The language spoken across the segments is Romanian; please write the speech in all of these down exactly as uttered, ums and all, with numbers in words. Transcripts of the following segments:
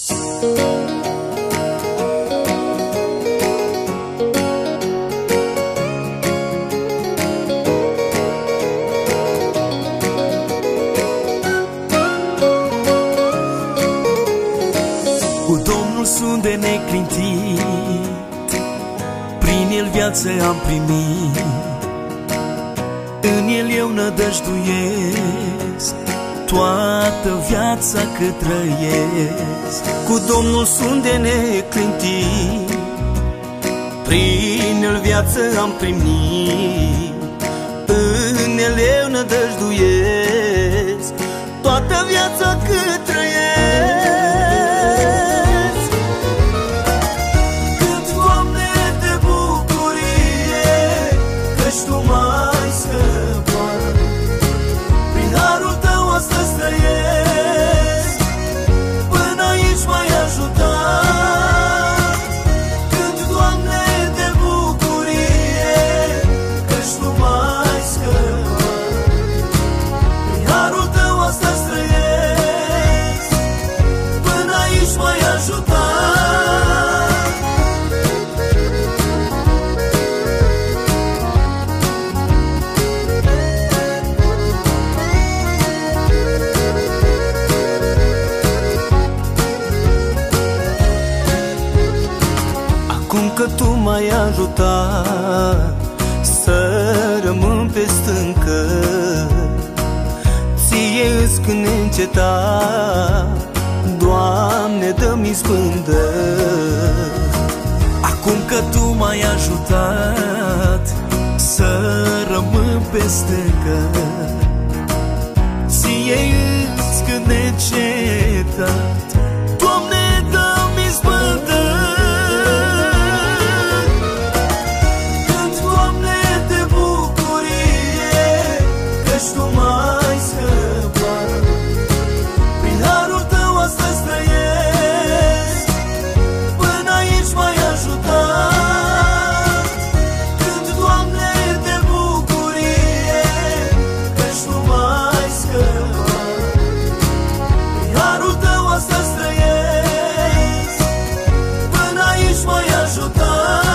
Cu Domnul sunt de neclintit, prin El viață am primit, în El eu nădăjduiesc toată viața cât trăiesc. Cu Domnul sunt de neclintit, prin El viață am primit, în El eu nădăjduiesc toată viața cât trăiesc. Cânt, Doamne, de bucurie, căci Tu m-ai scăpat, prin harul Tău astăzi trăiesc, până aici m-ai ajutat. Cânt, Doamne, de bucurie, căci Tu m-ai scăpat, prin harul Tău astăzi trăiesc, până aici m-ai ajutat. Acum că Tu m-ai ajutat să rămân pe stâncă, Ție îți cânt neîncetat, Doamne, dă-mi izbândă. Acum că Tu m-ai ajutat să rămân pe stâncă, Ție îți cânt neîncetat, Doamne, dă-mi izbândă. Tu m-ai scăpat, prin harul Tău astăzi trăiesc, până aici m-ai ajutat. Cânt, Doamne, de bucurie, căci Tu m-ai scăpat, prin harul Tău astăzi trăiesc, până aici m-ai ajutat.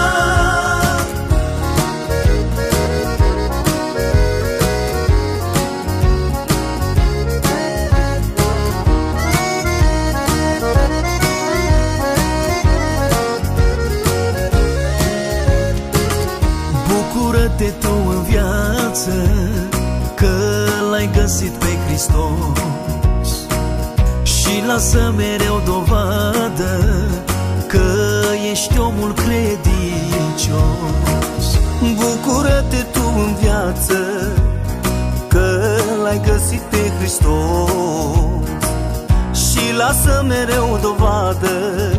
Bucură-te tu în viață că L-ai găsit pe Hristos și lasă mereu dovadă că ești omul credincios. Bucură-te tu în viață că L-ai găsit pe Hristos și lasă mereu dovadă